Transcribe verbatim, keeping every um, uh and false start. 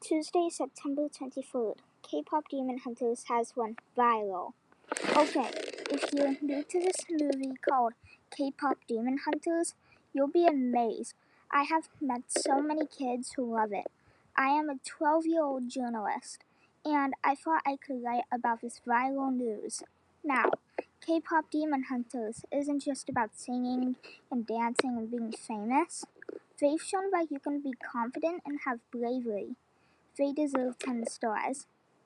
Tuesday, September twenty-third. K-pop Demon Hunters has went viral. Okay, if you're new to this movie called K-pop Demon Hunters, you'll be amazed. I have met so many kids who love it. I am a twelve-year-old journalist, and I thought I could write about this viral news. Now, K-pop Demon Hunters isn't just about singing and dancing and being famous. They've shown that you can be confident and have bravery. They deserve ten stars.